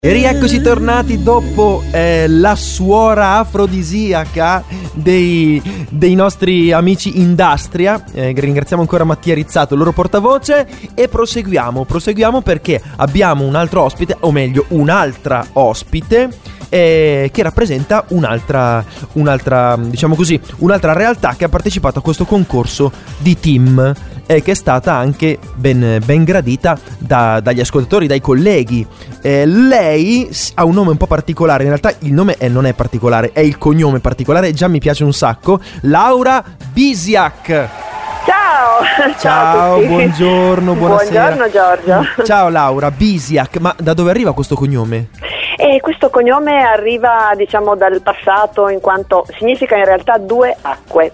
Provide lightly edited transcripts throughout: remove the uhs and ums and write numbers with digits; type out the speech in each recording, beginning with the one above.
E rieccoci tornati dopo la suora afrodisiaca dei nostri amici Industria. Ringraziamo ancora Mattia Rizzato, il loro portavoce, e proseguiamo perché abbiamo un altro ospite, o meglio un'altra ospite che rappresenta un'altra diciamo così, un'altra realtà che ha partecipato a questo concorso di team, che è stata anche ben gradita dagli ascoltatori, dai colleghi. Lei ha un nome un po' particolare, in realtà il nome non è particolare, è il cognome particolare, già mi piace un sacco. Laura Bisiak. Ciao a tutti. Buongiorno, buonasera. Buongiorno Giorgio. Ciao Laura Bisiak, ma da dove arriva questo cognome? Questo cognome arriva, diciamo, dal passato, in quanto significa in realtà due acque,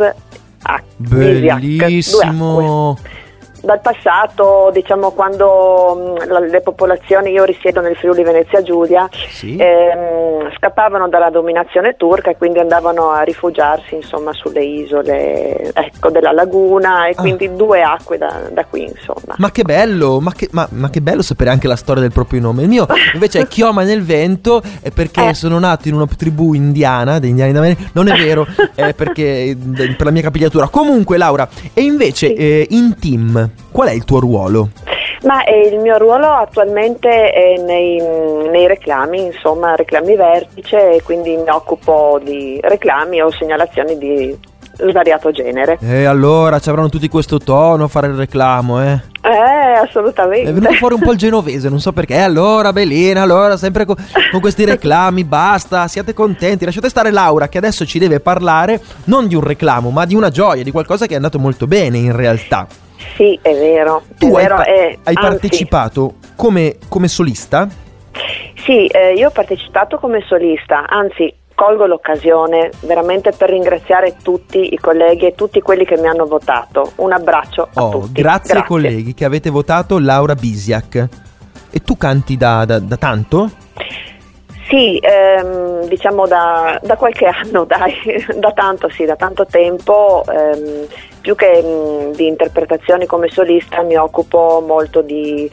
Bellissimo. Dal passato, diciamo, quando le popolazioni, io risiedo nel Friuli Venezia Giulia, sì, scappavano dalla dominazione turca e quindi andavano a rifugiarsi, insomma, sulle isole, ecco, della laguna, e quindi due acque da qui, insomma. Ma che bello, ma che bello sapere anche la storia del proprio nome. Il mio invece è Chioma nel Vento, perché sono nato in una tribù indiana, degli indiani d'America. Non è vero, perché per la mia capigliatura. Comunque Laura, e invece in team qual è il tuo ruolo? Ma il mio ruolo attualmente è nei reclami, insomma, reclami vertice, e quindi mi occupo di reclami o segnalazioni di svariato genere. Allora ci avranno tutti questo tono a fare il reclamo, Assolutamente. È venuto fuori un po' il genovese, non so perché. Allora Bellina, allora sempre con questi reclami, basta, siate contenti, lasciate stare Laura, che adesso ci deve parlare non di un reclamo, ma di una gioia, di qualcosa che è andato molto bene in realtà. Sì, è vero. Tu hai partecipato come solista? Sì, io ho partecipato come solista, anzi colgo l'occasione veramente per ringraziare tutti i colleghi e tutti quelli che mi hanno votato. Un abbraccio a tutti. Grazie ai colleghi che avete votato Laura Bisiak. E tu canti da tanto? Sì, diciamo da qualche anno, dai, da tanto tempo. Più che di interpretazioni come solista mi occupo molto di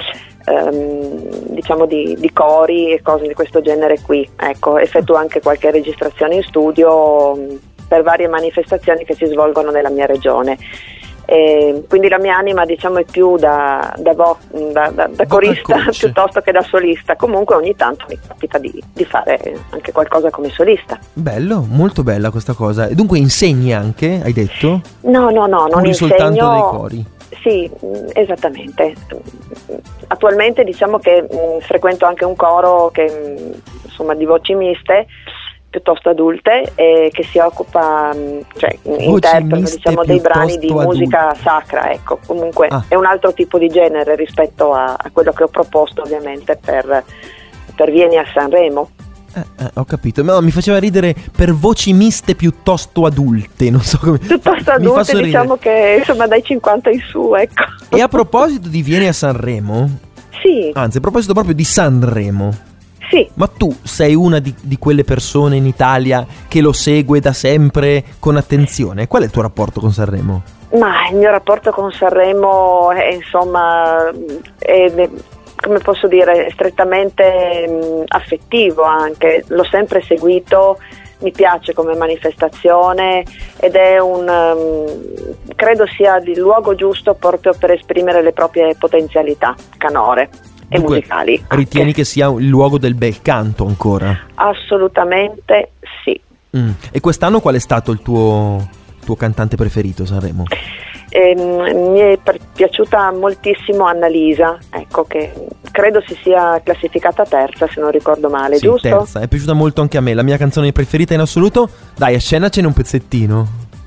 cori e cose di questo genere qui. Ecco, effettuo anche qualche registrazione in studio per varie manifestazioni che si svolgono nella mia regione. Quindi la mia anima, diciamo, è più da corista piuttosto che da solista. Comunque ogni tanto mi capita di fare anche qualcosa come solista. Bello, molto bella questa cosa. E dunque insegni anche, hai detto? No, non insegno. Soltanto dei cori? Sì, esattamente. Attualmente diciamo che frequento anche un coro che insomma di voci miste, piuttosto adulte, che si occupa, cioè interpreta, diciamo, dei brani di musica sacra, ecco. Comunque è un altro tipo di genere rispetto a quello che ho proposto, ovviamente, per Vieni a Sanremo. Ho capito, ma mi faceva ridere per voci miste piuttosto adulte, non so come. Piuttosto adulte, diciamo che insomma dai 50 in su, ecco. E a proposito di Vieni a Sanremo? Sì. Anzi, a proposito proprio di Sanremo. Sì. Ma tu sei una di quelle persone in Italia che lo segue da sempre con attenzione? Qual è il tuo rapporto con Sanremo? Ma il mio rapporto con Sanremo è, insomma, come posso dire, strettamente affettivo anche. L'ho sempre seguito, mi piace come manifestazione ed è credo sia il luogo giusto proprio per esprimere le proprie potenzialità canore. Dunque, musicali. Ritieni che sia il luogo del bel canto ancora? Assolutamente sì. E quest'anno qual è stato il tuo cantante preferito a Sanremo? Mi è piaciuta moltissimo Annalisa, ecco, che credo si sia classificata terza, se non ricordo male, sì, giusto? Terza, è piaciuta molto anche a me, la mia canzone preferita in assoluto. Dai, a scena ce n'è un pezzettino.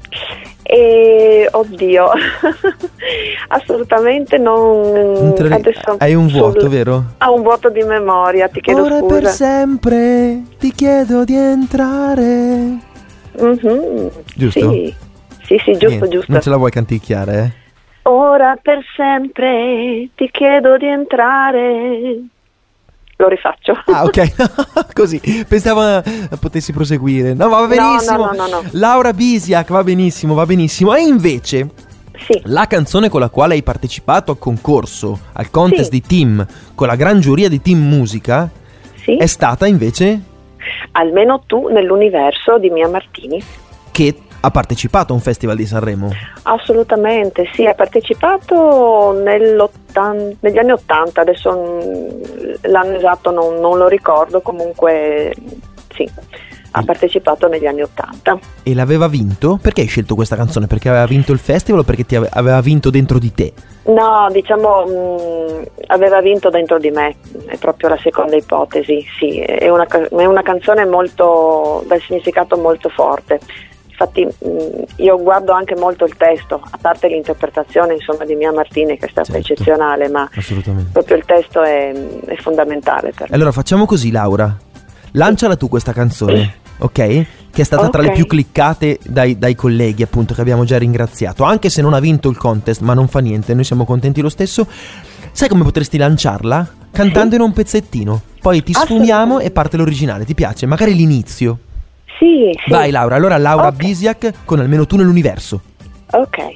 Oddio, assolutamente non. Adesso hai un vuoto, vero? Ha un vuoto di memoria, ti chiedo ora scusa. Per sempre ti chiedo di entrare. Giusto? Sì, giusto. Non ce la vuoi canticchiare, eh? Ora per sempre ti chiedo di entrare. Lo rifaccio. Ah, ok. Così pensavo potessi proseguire. No, va benissimo. No. Laura Bisiak, va benissimo. E invece sì, la canzone con la quale hai partecipato al concorso, al contest di Team, con la gran giuria di Team Musica, sì. è stata invece Almeno tu nell'universo di Mia Martini. che ha partecipato a un festival di Sanremo. Assolutamente, sì, ha partecipato negli anni 80, adesso l'anno esatto non lo ricordo, comunque sì, ha partecipato negli anni 80. E l'aveva vinto? Perché hai scelto questa canzone? Perché aveva vinto il festival o perché ti aveva vinto dentro di te? No, diciamo aveva vinto dentro di me, è proprio la seconda ipotesi, sì, è una canzone molto, dal significato molto forte. Infatti io guardo anche molto il testo, a parte l'interpretazione insomma di Mia Martini che è stata eccezionale, ma proprio il testo è fondamentale per me. Allora facciamo così, Laura, lanciala tu questa canzone, ok? Che è stata tra le più cliccate dai colleghi, appunto, che abbiamo già ringraziato, anche se non ha vinto il contest, ma non fa niente, noi siamo contenti lo stesso. Sai come potresti lanciarla? Cantandone un pezzettino, poi ti sfumiamo e parte l'originale, ti piace? Magari l'inizio. Sì. Vai Laura, allora Laura Bisiak con Almeno tu nell'universo. Ok.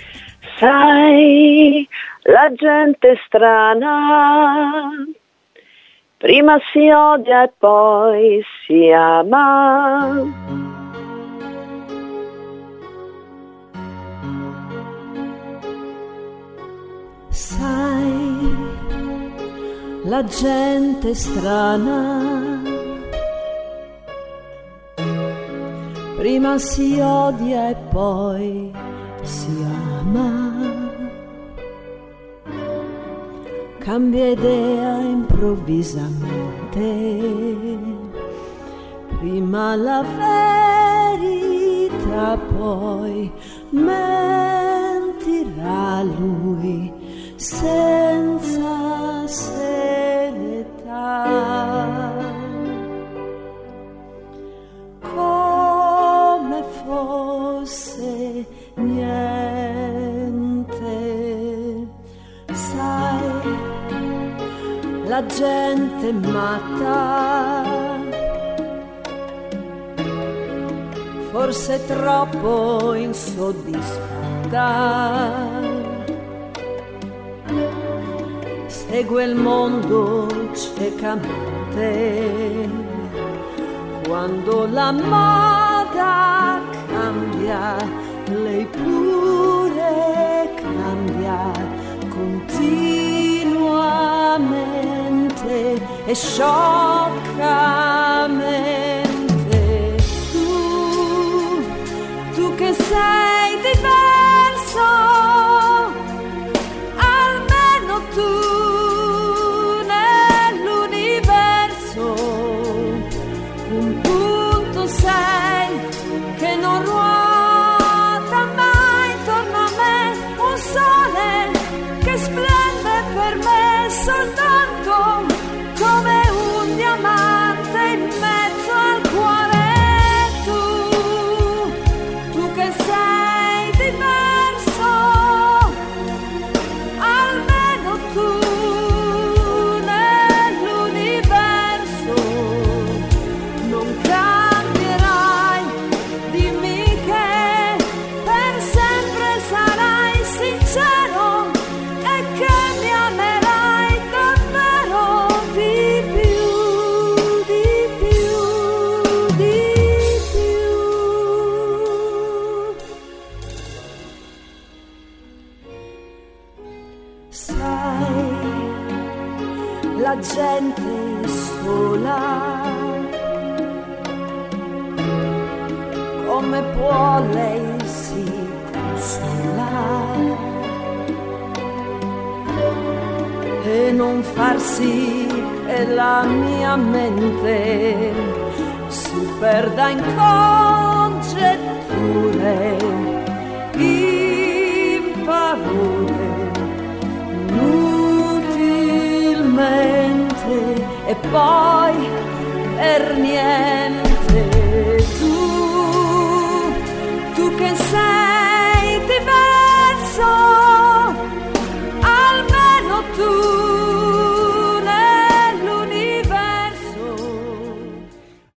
Sai, la gente strana prima si odia e poi si ama. Sai, la gente strana prima si odia e poi si ama. Cambia idea improvvisamente, prima la verità, poi mentirà lui senza serietà. Come fosse niente, sai, la gente matta, forse troppo insoddisfatta, segue il mondo ciecamente. Quando la moda cambia, lei pure cambia continuamente e scioccamente. Tu che sei diverso, almeno tu nell'universo. Un punto sei che non ruota mai intorno a me, un sole che splende per me soltanto come un diamante in mezzo al cuore. Tu che sei diverso, almeno tu nell'universo. Non cambierai, dimmi che per sempre sarai sincero e che mi amerai davvero di più, di più, di più. Sai, la gente sola, come può lei si consolare e non far sì che la mia mente si perda in congetture, in parole, inutilmente, e poi per niente.